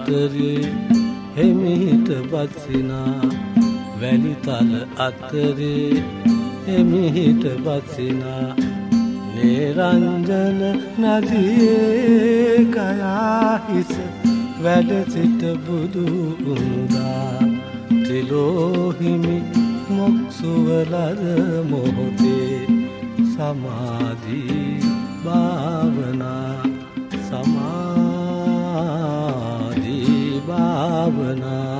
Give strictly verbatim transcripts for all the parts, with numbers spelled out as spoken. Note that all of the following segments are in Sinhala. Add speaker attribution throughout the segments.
Speaker 1: අතරේ එමිහිට බසිනා වැලිතල අතරේ එමිහිට බසිනා නිරංජන නදියේ කයා හිස වැඩ සිට බුදු උනුදා ත්‍රිලෝහිමි මොක්සුවලද මොහොතේ සමාධි භාවනා සමාධි භාවනා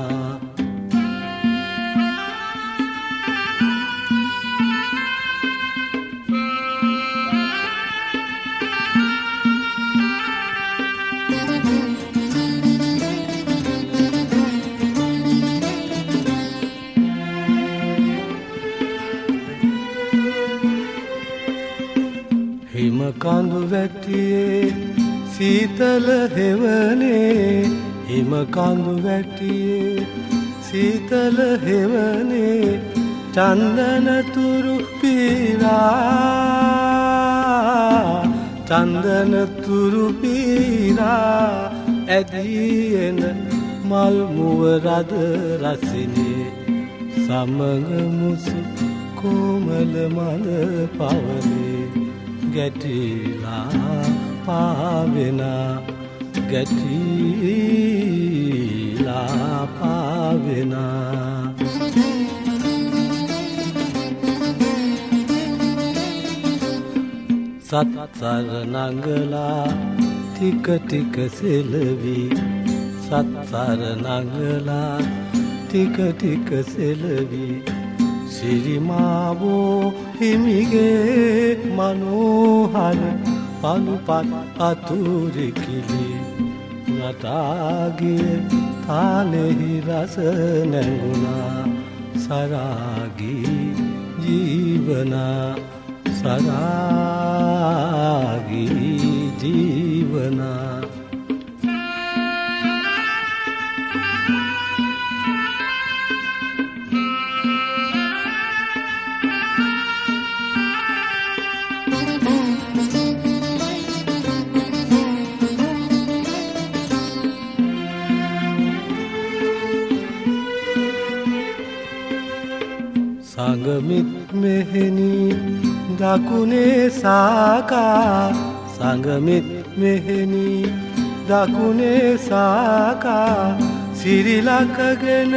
Speaker 1: හිම කඳු වැටියේ සීතල හෙවනේ හිම කඳු වැටියේ සීතල හෙවනේ චන්දන තුරු පීරා චන්දන තුරු පීරා ඇදී එන මල් මුව රද රසිනේ සමග මුසු කොමල මල පවනේ ගැටිලා පාවෙනා ගැටිලා පාවෙනා සත්සර නංගලා ටික ටික සෙලවි සත්සර නංගලා ටික ටික සෙලවි සිරිමාවෝ හිමිගේ මනෝහර පනුපත් අතුරිකිලි නටාගේ තාලෙහි රස නැඟුණා සරාගී ජීවනා සරාගී ජීවනා සංගමිත් මෙහෙණි දකුණේ සාකා සංගමිත් මෙහෙණි දකුණේ සාකා සිරිලකගෙන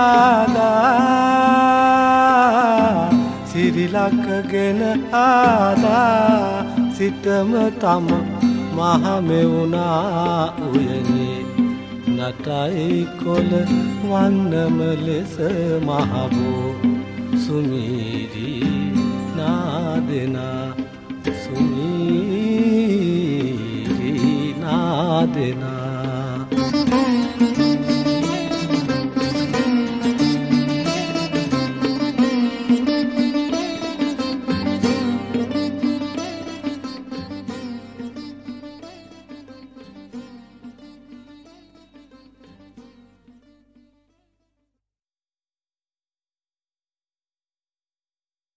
Speaker 1: ආදා සිරිලකගෙන ආදා සිටම තම මහමෙවුනා උයනේ නටයි කොළ වන්නම ලෙස මහබෝ සුමීරි නාදෙනා සුමීරි නාදෙනා